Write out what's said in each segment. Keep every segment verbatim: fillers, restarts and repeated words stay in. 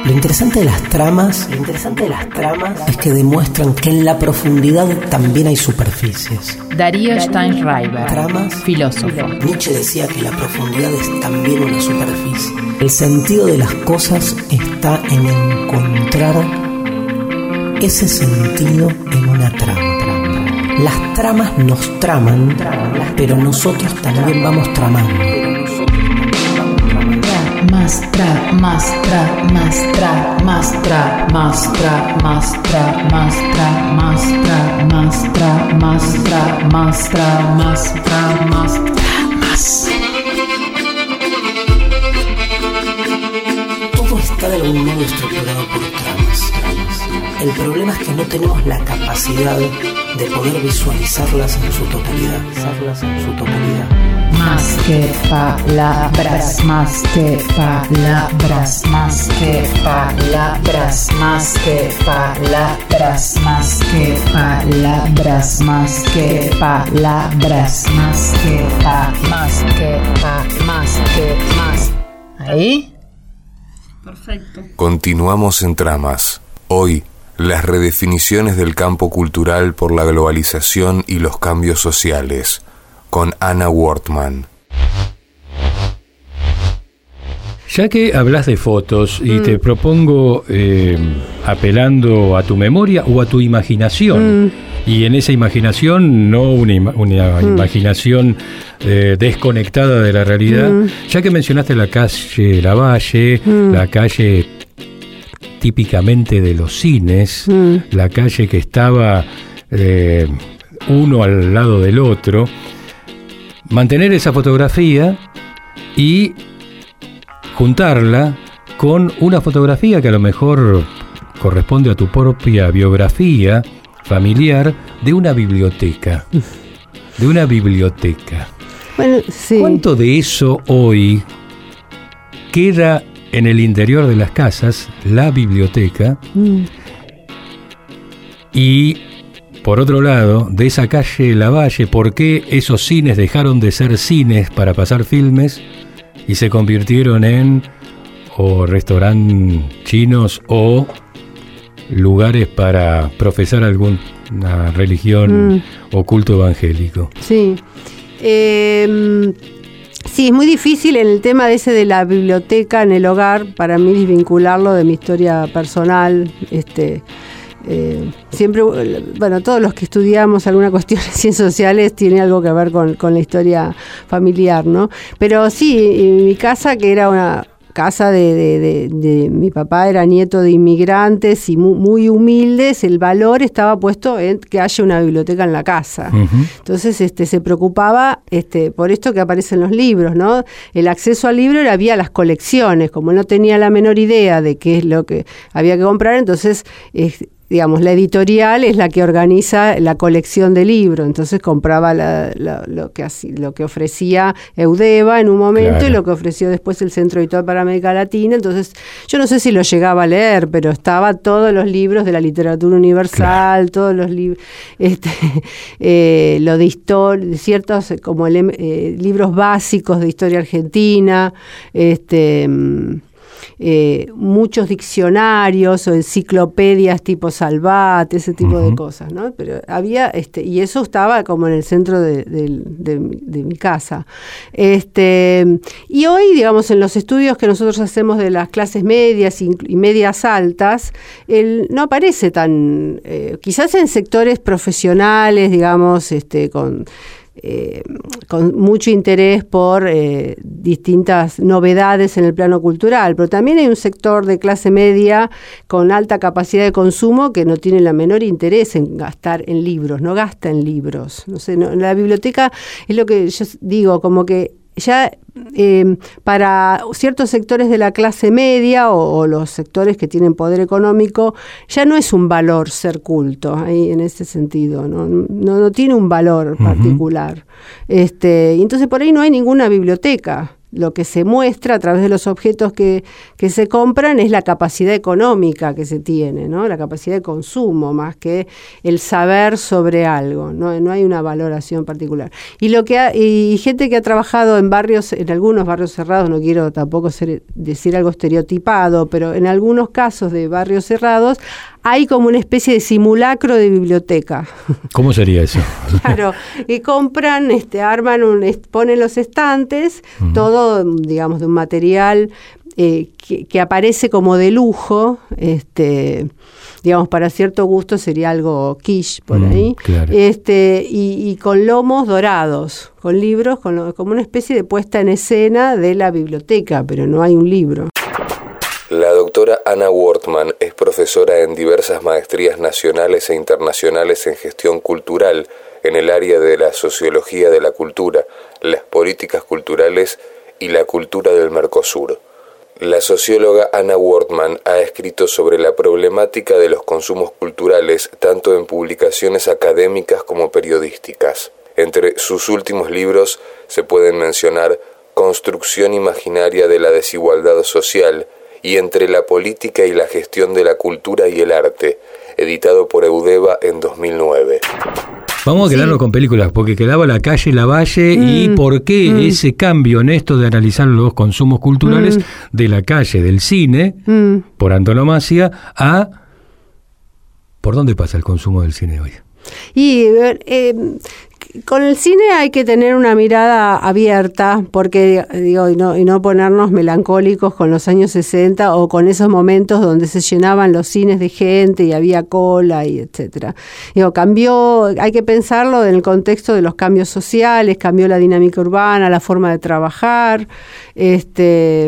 Lo interesante de las tramas, lo interesante de las tramas es que demuestran que en la profundidad también hay superficies. Darío Steinschreiber, Tramas, filósofo. Nietzsche decía que la profundidad es también una superficie. El sentido de las cosas está en encontrar ese sentido en una trama. Las tramas nos traman, pero nosotros también vamos tramando. Más tra, más tra, más tra, más tra, más tra, más tra, más tra, más tra, más tra, más tra, más tra, más tra, más tra, más. Todo está de algún modo estructurado por tramas. El problema es que no tenemos la capacidad de poder visualizarlas en su totalidad. Visualizarlas en su totalidad. Más que palabras, más que palabras, más que palabras, más que palabras, más que palabras, más que palabras, más que pa, más que pa, más que más. ¿Ahí? Perfecto. Continuamos en Tramas. Hoy, las redefiniciones del campo cultural por la globalización y los cambios sociales, con Ana Wortman. Ya que hablas de fotos y mm. te propongo eh, apelando a tu memoria o a tu imaginación, mm. y en esa imaginación no una, ima- una mm. imaginación eh, desconectada de la realidad, mm. ya que mencionaste la calle Lavalle, mm. la calle típicamente de los cines, mm. la calle que estaba eh, uno al lado del otro, mantener esa fotografía y juntarla con una fotografía que a lo mejor corresponde a tu propia biografía familiar de una biblioteca. De una biblioteca. Bueno, sí. ¿Cuánto de eso hoy queda en el interior de las casas, la biblioteca? Mm. Y por otro lado, de esa calle Lavalle, ¿por qué esos cines dejaron de ser cines para pasar filmes y se convirtieron en o restaurantes chinos o lugares para profesar alguna religión mm. o culto evangélico? Sí. Eh, sí, es muy difícil en el tema de ese de la biblioteca en el hogar, para mí desvincularlo de mi historia personal, este... Eh, siempre, bueno, todos los que estudiamos alguna cuestión de ciencias sociales tiene algo que ver con, con la historia familiar, ¿no? Pero sí, en mi casa, que era una casa de, de, de, de mi papá, era nieto de inmigrantes y muy, muy humildes, el valor estaba puesto en que haya una biblioteca en la casa. Uh-huh. Entonces este, se preocupaba este, por esto que aparece en los libros, ¿no? El acceso al libro era vía las colecciones, como no tenía la menor idea de qué es lo que había que comprar, entonces... Eh, digamos, la editorial es la que organiza la colección de libros, entonces compraba la, la, lo, que así, lo que ofrecía Eudeva en un momento, claro, y lo que ofreció después el Centro Editorial para América Latina. Entonces yo no sé si lo llegaba a leer, pero estaba todos los libros de la literatura universal, claro, todos los libros, este, eh, lo de historia, ciertos como el, eh, libros básicos de historia argentina, este... Eh, muchos diccionarios o enciclopedias tipo Salvat, ese tipo uh-huh. de cosas, ¿no? Pero había, este, y eso estaba como en el centro de, de, de, de mi casa. Este, y hoy, digamos, en los estudios que nosotros hacemos de las clases medias y, y medias altas, el, no aparece tan, eh, quizás en sectores profesionales, digamos, este, con... Eh, con mucho interés por eh, distintas novedades en el plano cultural, pero también hay un sector de clase media con alta capacidad de consumo que no tiene la menor interés en gastar en libros, no gasta en libros. No sé, no, la biblioteca es lo que yo digo, como que ya eh, para ciertos sectores de la clase media o, o los sectores que tienen poder económico, ya no es un valor ser culto, ahí en ese sentido, no, no, no tiene un valor particular. Uh-huh. Este, y entonces por ahí no hay ninguna biblioteca. lo que se muestra a través de los objetos que, que se compran es la capacidad económica que se tiene, ¿no? La capacidad de consumo, más que el saber sobre algo, no, no hay una valoración particular. Y lo que ha, y gente que ha trabajado en barrios, en algunos barrios cerrados, no quiero tampoco ser, decir algo estereotipado, pero en algunos casos de barrios cerrados hay como una especie de simulacro de biblioteca. ¿Cómo sería eso? Claro, y compran, este, arman, un, ponen los estantes, uh-huh. todo, digamos, de un material eh, que, que aparece como de lujo, este, digamos, para cierto gusto sería algo quiche por mm, ahí, claro. este, y, y con lomos dorados, con libros, con lo, como una especie de puesta en escena de la biblioteca, pero no hay un libro. La doctora Ana Wortman es profesora en diversas maestrías nacionales e internacionales en gestión cultural en el área de la sociología de la cultura, las políticas culturales y la cultura del Mercosur. La socióloga Ana Wortman ha escrito sobre la problemática de los consumos culturales tanto en publicaciones académicas como periodísticas. Entre sus últimos libros se pueden mencionar Construcción imaginaria de la desigualdad social y Entre la política y la gestión de la cultura y el arte, editado por Eudeva en dos mil nueve. Vamos a quedarnos sí. con películas, porque quedaba La calle Lavalle mm. y por qué mm. ese cambio en esto de analizar los consumos culturales mm. de la calle, del cine, mm. por antonomasia, a ¿por dónde pasa el consumo del cine hoy? Y eh, con el cine hay que tener una mirada abierta, porque digo, y no, y no ponernos melancólicos con los años sesenta o con esos momentos donde se llenaban los cines de gente y había cola y etcétera. Digo, cambió, hay que pensarlo en el contexto de los cambios sociales, cambió la dinámica urbana, la forma de trabajar, este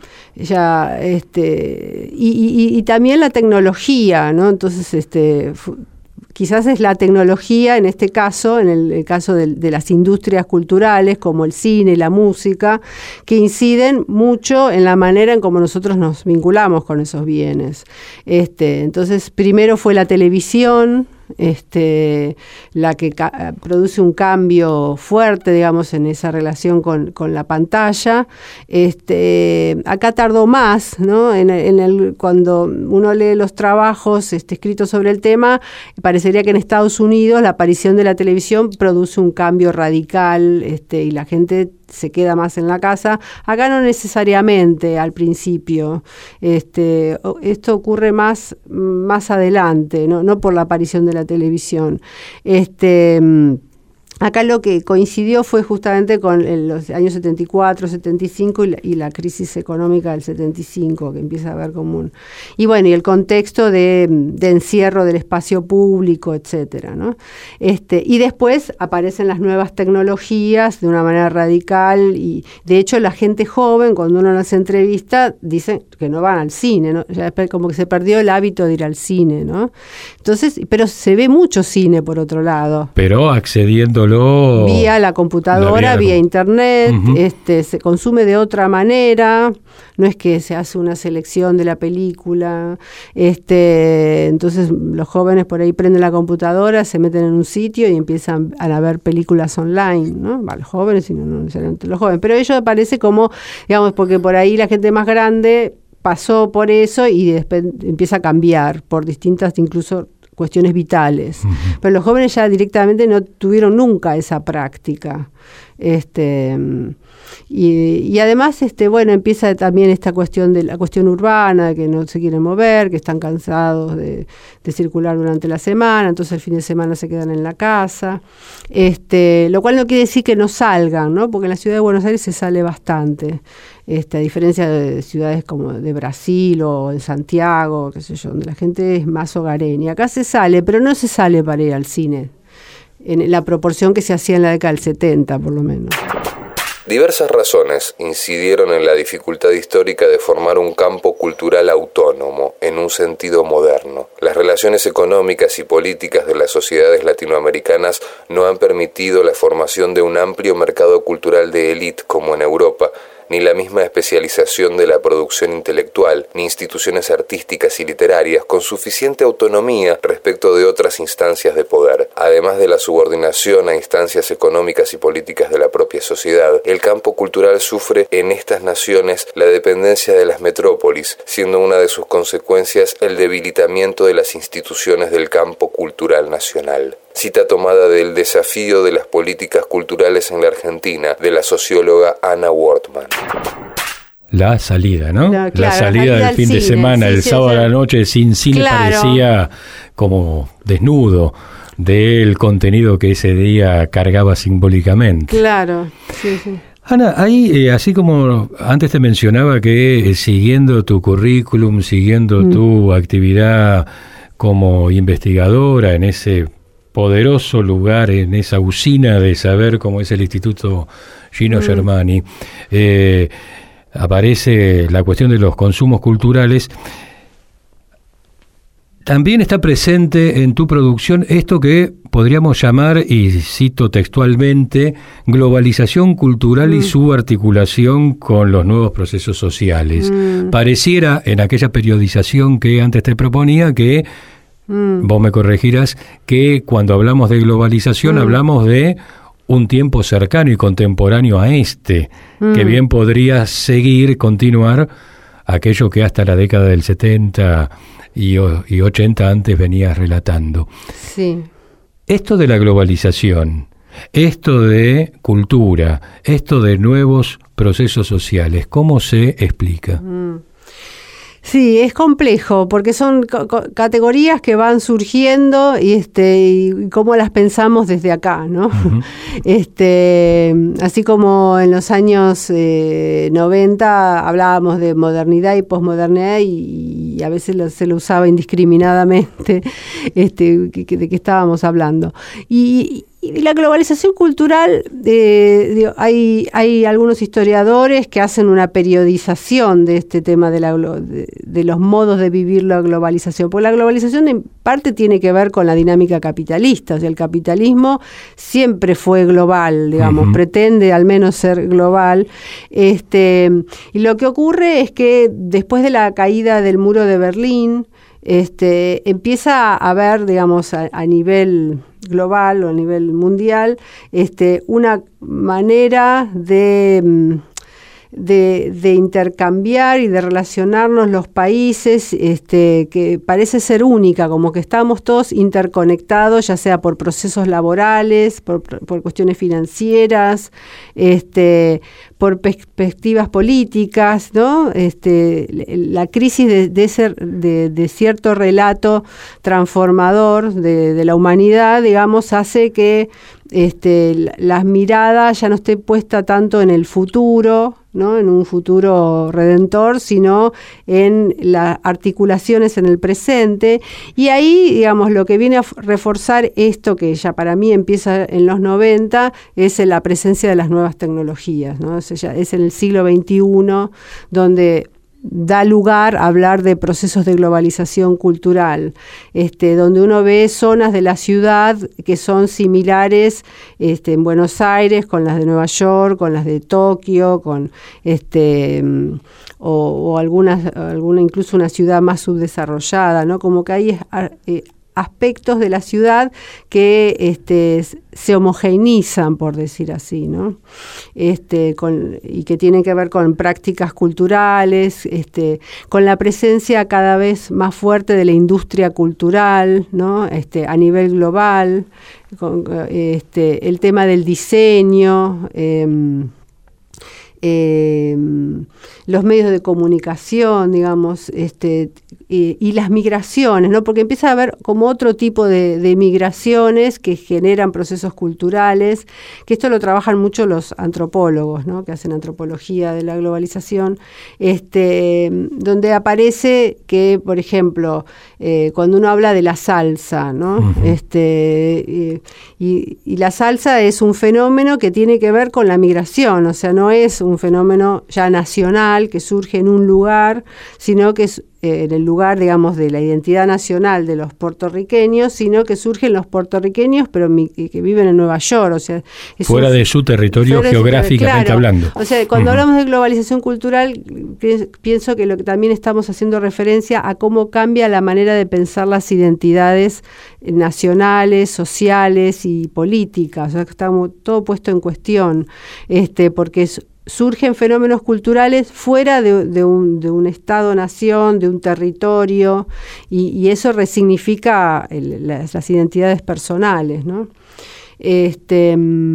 ya este y, y, y también la tecnología, ¿no? Entonces, este quizás es la tecnología, en este caso, en el, el caso de, de las industrias culturales, como el cine, la música, que inciden mucho en la manera en cómo nosotros nos vinculamos con esos bienes. Este, entonces, primero fue la televisión, este, la que ca- produce un cambio fuerte, digamos, en esa relación con, con la pantalla. Este, acá tardó más, ¿no? En, en el, cuando uno lee los trabajos este, escritos sobre el tema, parecería que en Estados Unidos la aparición de la televisión produce un cambio radical, este, y la gente se queda más en la casa. Acá no necesariamente al principio. Este, esto ocurre más, más adelante, ¿no? No por la aparición de la televisión. Este, acá lo que coincidió fue justamente con el, los años setenta y cuatro, setenta y cinco y la, y la crisis económica del setenta y cinco, que empieza a haber como un... Y bueno, y el contexto de, de encierro del espacio público, etcétera, ¿no? Este, y después aparecen las nuevas tecnologías de una manera radical y, de hecho, la gente joven, cuando uno las entrevista, dicen que no van al cine, ¿no? Ya es como que se perdió el hábito de ir al cine, ¿no? Entonces, pero se ve mucho cine, por otro lado. Pero accediendo vía la computadora, la vía, vía internet, uh-huh. este, se consume de otra manera, no es que se hace una selección de la película, este, entonces los jóvenes por ahí prenden la computadora, se meten en un sitio y empiezan a ver películas online, ¿no? Va, los jóvenes, y no, no necesariamente los jóvenes, pero ello aparece como, digamos, porque por ahí la gente más grande pasó por eso y después empieza a cambiar por distintas, incluso cuestiones vitales. Uh-huh. Pero los jóvenes ya directamente no tuvieron nunca esa práctica. Este, y, y además, este, bueno, empieza también esta cuestión de la cuestión urbana, que no se quieren mover, que están cansados de, de circular durante la semana, entonces el fin de semana se quedan en la casa. Este, lo cual no quiere decir que no salgan, ¿no? Porque en la ciudad de Buenos Aires se sale bastante. Este, a diferencia de ciudades como de Brasil o en Santiago, qué sé yo, donde la gente es más hogareña. Acá se sale, pero no se sale para ir al cine, en la proporción que se hacía en la década del setenta, por lo menos. Diversas razones incidieron en la dificultad histórica de formar un campo cultural autónomo, en un sentido moderno. Las relaciones económicas y políticas de las sociedades latinoamericanas no han permitido la formación de un amplio mercado cultural de élite como en Europa, ni la misma especialización de la producción intelectual, ni instituciones artísticas y literarias con suficiente autonomía respecto de otras instancias de poder. Además de la subordinación a instancias económicas y políticas de la propia sociedad, el campo cultural sufre en estas naciones la dependencia de las metrópolis, siendo una de sus consecuencias el debilitamiento de las instituciones del campo cultural nacional. Cita tomada del Desafío de las políticas culturales en la Argentina, de la socióloga Anna Wortmann. La salida, ¿no? No, claro, la salida del al fin de cine, semana, sí, el sí, sábado o sea, a la noche sin cine, claro, parecía como desnudo del contenido que ese día cargaba simbólicamente. Claro, sí, sí. Ana, ahí, eh, así como antes te mencionaba que eh, siguiendo tu currículum, siguiendo mm. tu actividad como investigadora en ese poderoso lugar, en esa usina de saber como es el Instituto Gino mm. Germani, eh, aparece la cuestión de los consumos culturales. También está presente en tu producción esto que podríamos llamar, y cito textualmente, globalización cultural mm. y su articulación con los nuevos procesos sociales. Mm. Pareciera, en aquella periodización que antes te proponía, que, mm. vos me corregirás, que cuando hablamos de globalización mm. hablamos de un tiempo cercano y contemporáneo a este, mm. que bien podría seguir, continuar aquello que hasta la década del setenta y ochenta antes venías relatando. Sí. Esto de la globalización, esto de cultura, esto de nuevos procesos sociales, ¿cómo se explica? Mm. Sí, es complejo porque son co- co- categorías que van surgiendo y este y cómo las pensamos desde acá, ¿no? Uh-huh. Este, así como en los años eh, noventa hablábamos de modernidad y posmodernidad y, y a veces lo, se lo usaba indiscriminadamente, este, que, que, de qué estábamos hablando. Y, Y la globalización cultural, eh, digo, hay, hay algunos historiadores que hacen una periodización de este tema de, la, de, de los modos de vivir la globalización, porque la globalización en parte tiene que ver con la dinámica capitalista, o sea, el capitalismo siempre fue global, digamos, uh-huh. pretende al menos ser global, este, y lo que ocurre es que después de la caída del muro de Berlín, este, empieza a haber, digamos, a, a nivel global o a nivel mundial, este, una manera de, de, de intercambiar y de relacionarnos los países este, que parece ser única, como que estamos todos interconectados, ya sea por procesos laborales, por, por cuestiones financieras, este, por perspectivas políticas, ¿no? Este, la crisis de, de, ese, de, de cierto relato transformador de, de la humanidad, digamos, hace que este, las miradas ya no esté puesta tanto en el futuro, ¿no? En un futuro redentor, sino en las articulaciones en el presente. Y ahí, digamos, lo que viene a reforzar esto, que ya para mí empieza en los noventa, es la presencia de las nuevas tecnologías, ¿no? O sea, es en el siglo veintiuno donde da lugar a hablar de procesos de globalización cultural, este, donde uno ve zonas de la ciudad que son similares este, en Buenos Aires con las de Nueva York, con las de Tokio, con este o, o algunas, alguna incluso una ciudad más subdesarrollada, ¿no? Como que hay eh, aspectos de la ciudad que este, se homogeneizan, por decir así, ¿no? Este, con, y que tienen que ver con prácticas culturales, este, con la presencia cada vez más fuerte de la industria cultural, ¿no? Este, a nivel global, con, este, el tema del diseño, eh, Eh, los medios de comunicación, digamos, este, y, y las migraciones, ¿no? Porque empieza a haber como otro tipo de, de migraciones que generan procesos culturales, que esto lo trabajan mucho los antropólogos, ¿no? Que hacen antropología de la globalización, este, donde aparece que, por ejemplo, eh, cuando uno habla de la salsa, ¿no? Uh-huh. Este, y, y, y la salsa es un fenómeno que tiene que ver con la migración, o sea, no es un fenómeno ya nacional que surge en un lugar, sino que es eh, en el lugar, digamos, de la identidad nacional de los puertorriqueños, sino que surgen los puertorriqueños, pero mi, que viven en Nueva York, o sea, es fuera un, de su territorio geográficamente claro, hablando. O sea, cuando uh-huh. hablamos de globalización cultural, pienso que lo que también estamos haciendo referencia a cómo cambia la manera de pensar las identidades nacionales, sociales y políticas, o sea, que está todo puesto en cuestión, este, porque es, surgen fenómenos culturales fuera de, de, un, de un estado-nación, de un territorio, y, y eso resignifica el, las, las identidades personales, ¿no? Este...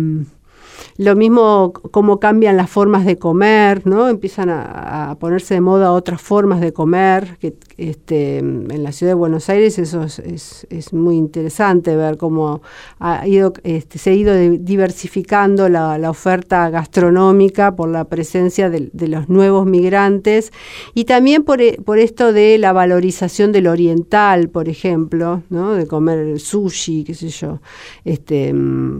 Lo mismo cómo cambian las formas de comer, ¿no? Empiezan a, a ponerse de moda otras formas de comer, que este, en la ciudad de Buenos Aires eso es, es, es muy interesante ver cómo ha ido, este, se ha ido diversificando la, la oferta gastronómica por la presencia de, de los nuevos migrantes y también por, por esto de la valorización del oriental, por ejemplo, ¿no? De comer sushi, qué sé yo, este...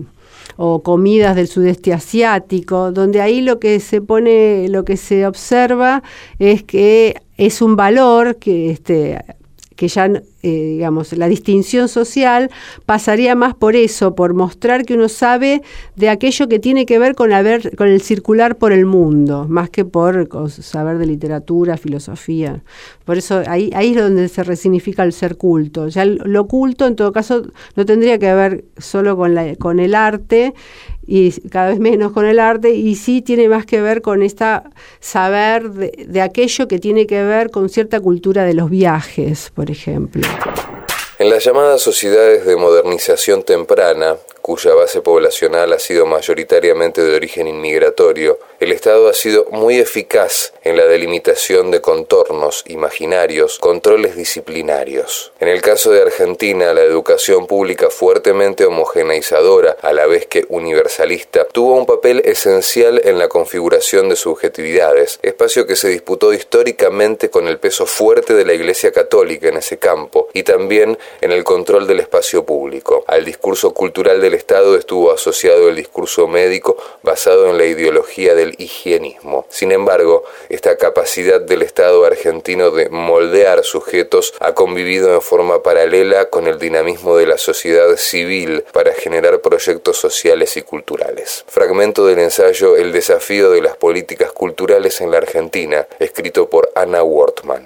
o comidas del sudeste asiático, donde ahí lo que se pone, lo que se observa es que es un valor que este que ya, eh, digamos, la distinción social pasaría más por eso, por mostrar que uno sabe de aquello que tiene que ver con, haber, con el circular por el mundo, más que por saber de literatura, filosofía. Por eso ahí, ahí es donde se resignifica el ser culto. Ya lo culto, en todo caso, no tendría que ver solo con, la, con el arte, y cada vez menos con el arte, y sí tiene más que ver con esta saber de, de aquello que tiene que ver con cierta cultura de los viajes, por ejemplo. En las llamadas sociedades de modernización temprana, cuya base poblacional ha sido mayoritariamente de origen inmigratorio, el Estado ha sido muy eficaz en la delimitación de contornos imaginarios, controles disciplinarios. En el caso de Argentina, la educación pública fuertemente homogeneizadora, a la vez que universalista, tuvo un papel esencial en la configuración de subjetividades, espacio que se disputó históricamente con el peso fuerte de la Iglesia Católica en ese campo, y también en el control del espacio público. Al discurso cultural del Estado estuvo asociado el discurso médico basado en la ideología del higienismo. Sin embargo, esta capacidad del Estado argentino de moldear sujetos ha convivido en forma paralela con el dinamismo de la sociedad civil para generar proyectos sociales y culturales. Fragmento del ensayo El desafío de las políticas culturales en la Argentina, escrito por Ana Wortman.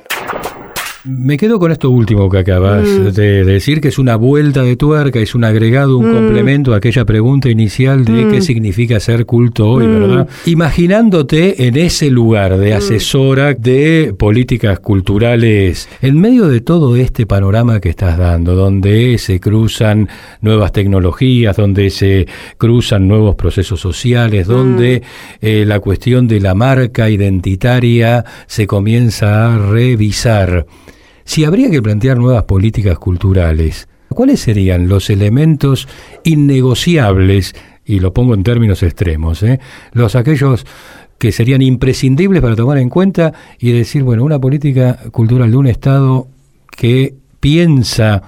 Me quedo con esto último que acabas mm. de decir, que es una vuelta de tuerca, es un agregado, un mm. complemento a aquella pregunta inicial de mm. qué significa ser culto hoy, mm. ¿verdad? Imaginándote en ese lugar de asesora de políticas culturales, en medio de todo este panorama que estás dando, donde se cruzan nuevas tecnologías, donde se cruzan nuevos procesos sociales, donde mm. eh, la cuestión de la marca identitaria se comienza a revisar. Si habría que plantear nuevas políticas culturales, ¿cuáles serían los elementos innegociables, y lo pongo en términos extremos, eh, los aquellos que serían imprescindibles para tomar en cuenta y decir, bueno, una política cultural de un Estado que piensa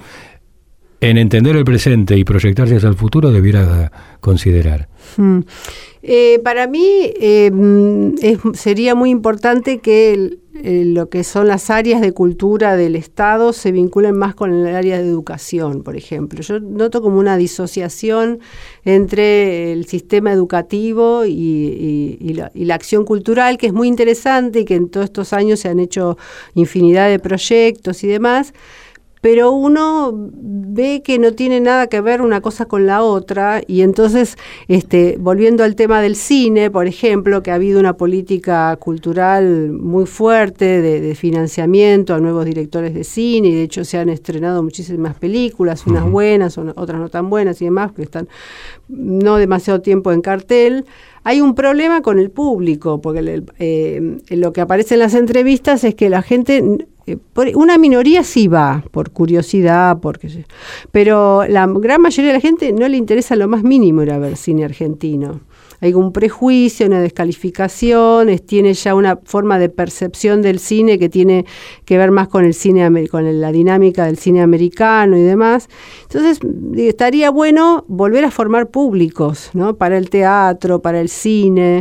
en entender el presente y proyectarse hacia el futuro debiera considerar? Hmm. Eh, para mí eh, es, sería muy importante que el, eh, lo que son las áreas de cultura del Estado se vinculen más con el área de educación, por ejemplo. Yo noto como una disociación entre el sistema educativo y, y, y, la, y la acción cultural, que es muy interesante y que en todos estos años se han hecho infinidad de proyectos y demás, pero uno ve que no tiene nada que ver una cosa con la otra, y entonces, este, volviendo al tema del cine, por ejemplo, que ha habido una política cultural muy fuerte de, de financiamiento a nuevos directores de cine, y de hecho se han estrenado muchísimas películas, unas uh-huh. buenas, otras no tan buenas y demás, que están no demasiado tiempo en cartel. Hay un problema con el público, porque eh, lo que aparece en las entrevistas es que la gente... Una minoría sí va, por curiosidad, porque, pero la gran mayoría de la gente no le interesa lo más mínimo ir a ver cine argentino. Hay un prejuicio, una descalificación, es, tiene ya una forma de percepción del cine que tiene que ver más con el cine, con la dinámica del cine americano y demás. Entonces, estaría bueno volver a formar públicos, ¿no? Para el teatro, para el cine.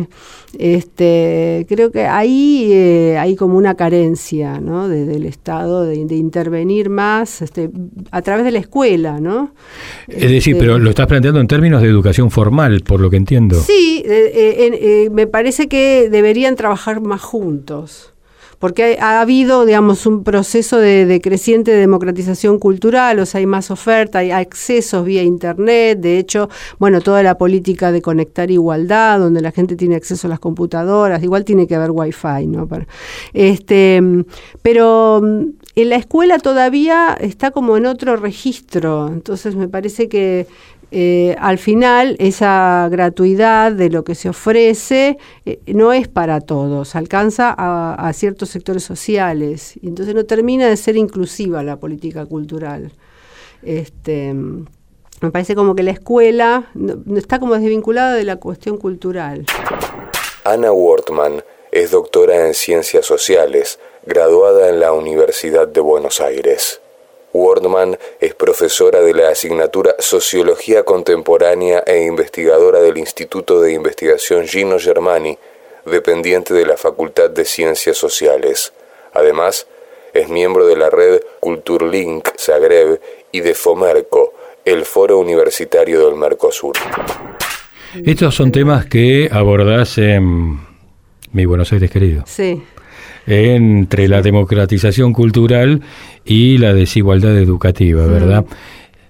Este, creo que ahí eh, hay como una carencia, ¿no? de, del Estado de, de intervenir más este, a través de la escuela, ¿no? Es decir, este, pero lo estás planteando en términos de educación formal, por lo que entiendo. Sí, eh, eh, eh, me parece que deberían trabajar más juntos. Porque ha, ha habido, digamos, un proceso de, de creciente democratización cultural, o sea, hay más oferta, hay accesos vía internet, de hecho, bueno, toda la política de conectar igualdad, donde la gente tiene acceso a las computadoras, igual tiene que haber wifi, ¿no? Para, este, pero en la escuela todavía está como en otro registro, entonces me parece que Eh, al final esa gratuidad de lo que se ofrece eh, no es para todos, alcanza a, a ciertos sectores sociales y entonces no termina de ser inclusiva la política cultural. Este, me parece como que la escuela no, no está como desvinculada de la cuestión cultural. Ana Wortman es doctora en Ciencias Sociales, graduada en la Universidad de Buenos Aires. Wortman es profesora de la asignatura Sociología Contemporánea e investigadora del Instituto de Investigación Gino Germani, dependiente de la Facultad de Ciencias Sociales. Además, es miembro de la red Kulturlink Zagreb y de FOMERCO, el Foro Universitario del Mercosur. Estos son temas que abordás en Mi Buenos Aires Querido. Sí. Entre la democratización cultural y la desigualdad educativa, ¿verdad? Uh-huh.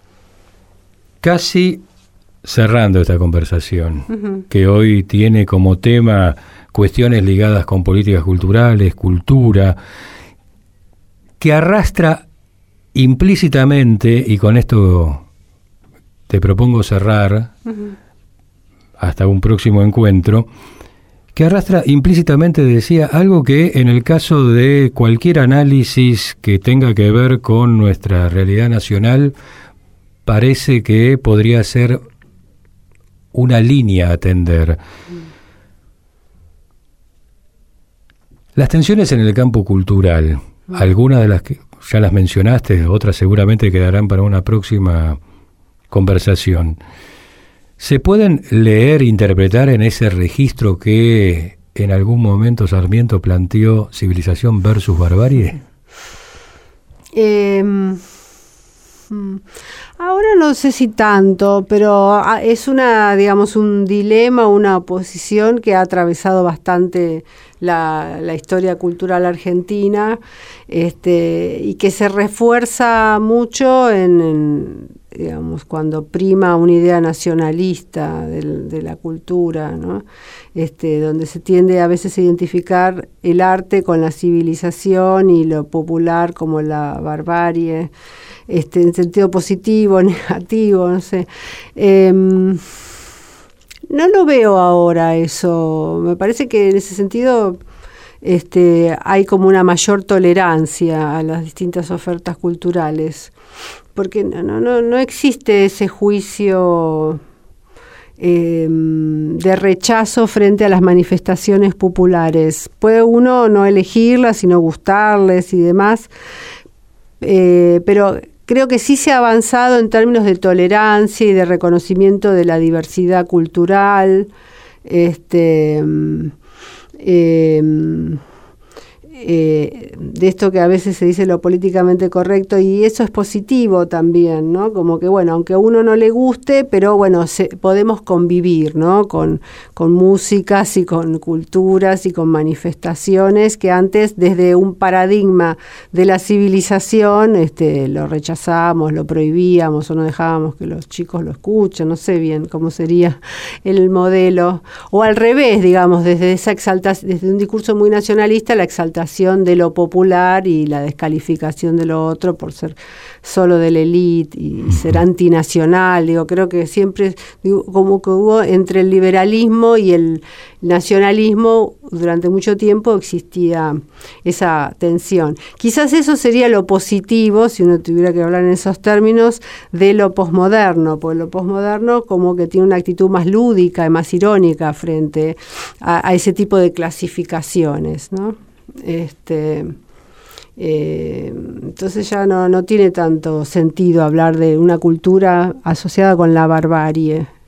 Casi cerrando esta conversación, uh-huh, que hoy tiene como tema cuestiones ligadas con políticas culturales, cultura, que arrastra implícitamente, y con esto te propongo cerrar, uh-huh, hasta un próximo encuentro, que arrastra implícitamente, decía, algo que en el caso de cualquier análisis que tenga que ver con nuestra realidad nacional, parece que podría ser una línea a atender. Las tensiones en el campo cultural, algunas de las que ya las mencionaste, otras seguramente quedarán para una próxima conversación. ¿Se pueden leer e interpretar en ese registro que en algún momento Sarmiento planteó civilización versus barbarie? Eh, ahora no sé si tanto, pero es una, digamos, un dilema, una oposición que ha atravesado bastante la, la historia cultural argentina, este, y que se refuerza mucho en, en digamos, cuando prima una idea nacionalista de, de la cultura, ¿no? Este, donde se tiende a veces a identificar el arte con la civilización y lo popular como la barbarie, este, en sentido positivo, negativo, no sé. Eh, no lo veo ahora eso. Me parece que en ese sentido este, hay como una mayor tolerancia a las distintas ofertas culturales, porque no, no, no existe ese juicio eh, de rechazo frente a las manifestaciones populares. Puede uno no elegirlas, sino gustarles y demás, eh, pero creo que sí se ha avanzado en términos de tolerancia y de reconocimiento de la diversidad cultural, este, eh, Eh, de esto que a veces se dice lo políticamente correcto, y eso es positivo también, ¿no? Como que, bueno, aunque a uno no le guste, pero bueno, se, podemos convivir, ¿no? Con, con músicas y con culturas y con manifestaciones que antes, desde un paradigma de la civilización, este, lo rechazamos, lo prohibíamos o no dejábamos que los chicos lo escuchen, no sé bien cómo sería el modelo, o al revés, digamos, desde esa exaltación, desde un discurso muy nacionalista, la exaltación de lo popular y la descalificación de lo otro por ser solo de la élite y uh-huh. ser antinacional. Digo, creo que siempre, digo, como que hubo entre el liberalismo y el nacionalismo, durante mucho tiempo existía esa tensión. Quizás eso sería lo positivo, si uno tuviera que hablar en esos términos, de lo posmoderno, porque lo posmoderno como que tiene una actitud más lúdica y más irónica frente a, a ese tipo de clasificaciones, ¿no? Este, eh, entonces ya no, no tiene tanto sentido hablar de una cultura asociada con la barbarie.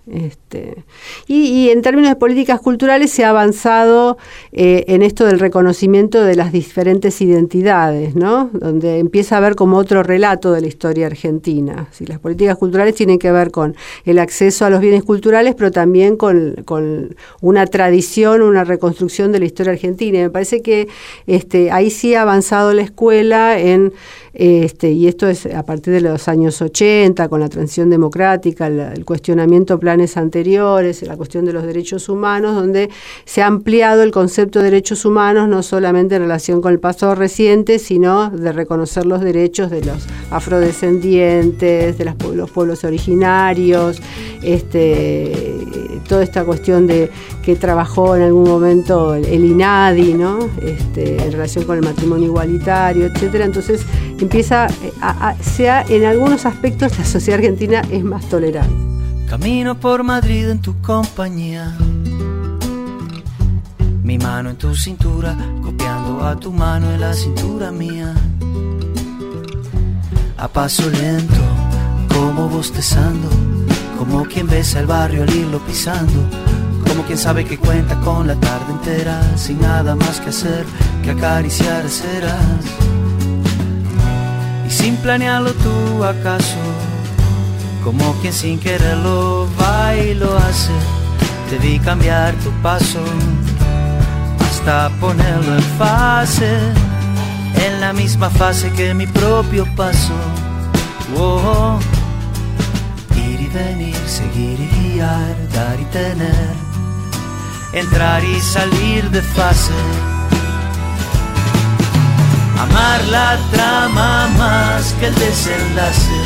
Este, y, y en términos de políticas culturales se ha avanzado eh, en esto del reconocimiento de las diferentes identidades, ¿no? Donde empieza a haber como otro relato de la historia argentina. Si las políticas culturales tienen que ver con el acceso a los bienes culturales, pero también con, con una tradición, una reconstrucción de la historia argentina. Y me parece que este, ahí sí ha avanzado la escuela en Este, y esto es a partir de los años ochenta, con la transición democrática, el, el cuestionamiento a planes anteriores, la cuestión de los derechos humanos, donde se ha ampliado el concepto de derechos humanos, no solamente en relación con el pasado reciente, sino de reconocer los derechos de los afrodescendientes, de las, los pueblos originarios, este, toda esta cuestión de que trabajó en algún momento el, el INADI, ¿no? Este, en relación con el matrimonio igualitario, etcétera. Entonces empieza a, a, sea en algunos aspectos la sociedad argentina es más tolerante. Camino por Madrid en tu compañía, mi mano en tu cintura, copiando a tu mano en la cintura mía. A paso lento, como bostezando, como quien besa el barrio al irlo pisando, como quien sabe que cuenta con la tarde entera, sin nada más que hacer que acariciar ceras. Y sin planearlo tú acaso, como quien sin quererlo va y lo hace, te vi cambiar tu paso hasta ponerlo en fase, en la misma fase que mi propio paso. Oh, ir y venir, seguir y guiar, dar y tener, entrar y salir de fase. Amar la trama más que el desenlace.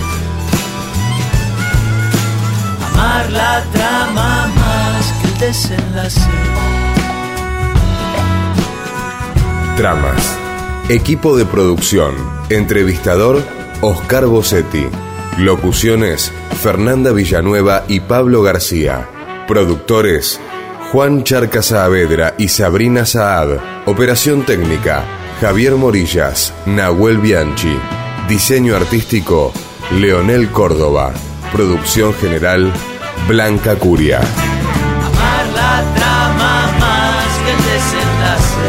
Amar la trama más que el desenlace. Tramas. Equipo de producción. Entrevistador, Oscar Bossetti. Locuciones, Fernanda Villanueva y Pablo García. Productores, Juan Charca Saavedra y Sabrina Saad. Operación técnica, Javier Morillas, Nahuel Bianchi. Diseño artístico, Leonel Córdoba. Producción general, Blanca Curia. Amar la trama más que el desenlace.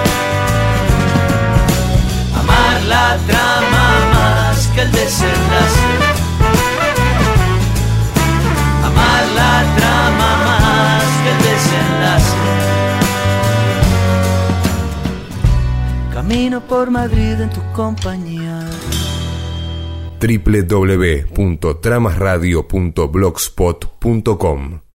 Amar la trama más que el desenlace. Amar la trama más que el desenlace. Camino por Madrid en tu compañía. doble u doble u doble u punto tramas radio punto blogspot punto com